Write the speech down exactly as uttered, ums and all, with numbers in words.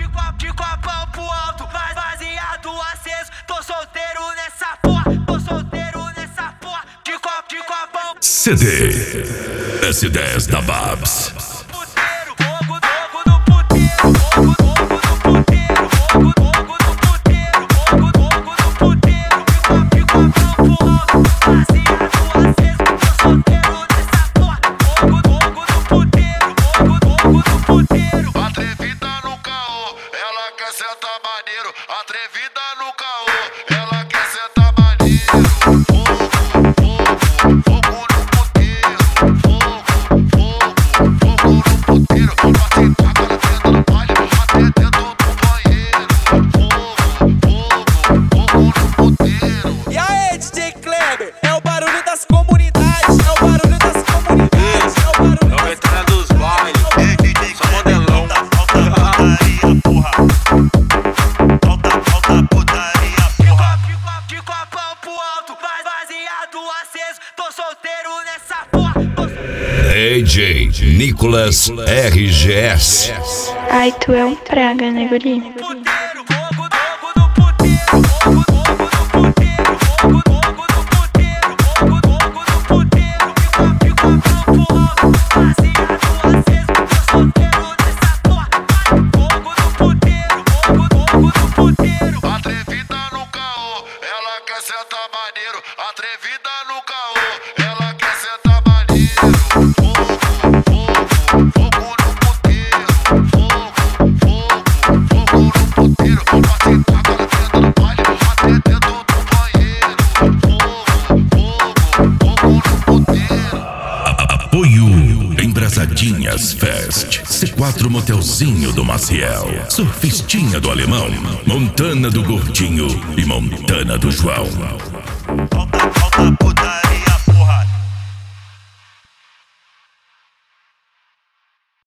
de copo, de copão pro alto, mas baseado aceso. Tô solteiro nessa porra, tô solteiro nessa porra. De copo, de copão. C D S dez da Babs. Puteiro, fogo, fogo no puteiro, fogo, fogo no puteiro, fogo, fogo no puteiro, fogo, fogo no puteiro. De copo, de copão pro alto, baseado aceso. Tô solteiro nessa porra, fogo, fogo no puteiro, fogo, fogo no puteiro. Atrevida no caô, ela quer sentar maneiro. Atrevida no caô, ela quer sentar maneiro. Fogo, fogo, fogo no puteiro. Fogo, fogo, fogo no puteiro. Pra sentar com ela dentro do baile, até dentro do banheiro. Fogo, fogo, fogo no puteiro. E aí, D J Kleber, é o barulho das comunidades, é o barulho das comunidades, é o barulho das Aproveitando dos bailes, sou modelão. Putaria, porra. Falta, falta putaria, porra. De copão pro alto, mas baseado aceso. Tô solteiro nessa porra. Tô D J Nicolas R G S. Ai, tu é um praga, né, guri? puteiro, fogo, fogo no puteiro, fogo, fogo no puteiro, fogo, fogo no puteiro, fogo, fogo no puteiro. De copão pro alto, baseado aceso. Tô solteiro nessa porra. Fogo no puteiro, fogo, fogo no puteiro. Atrevida no caô, ela quer sentar maneiro. Atrevida no caô, ela quer sentar maneiro. Fogo, fogo, fogo no puteiro. Fogo, fogo, fogo no puteiro. Pra sentar com ela dentro do baile, até dentro do banheiro. Fogo, fogo, fogo no puteiro. Apoio Embrasadinhas Fest, C quatro Motelzinho do Maciel, Surfistinha do Alemão, Montana do Gordinho e Montana do João.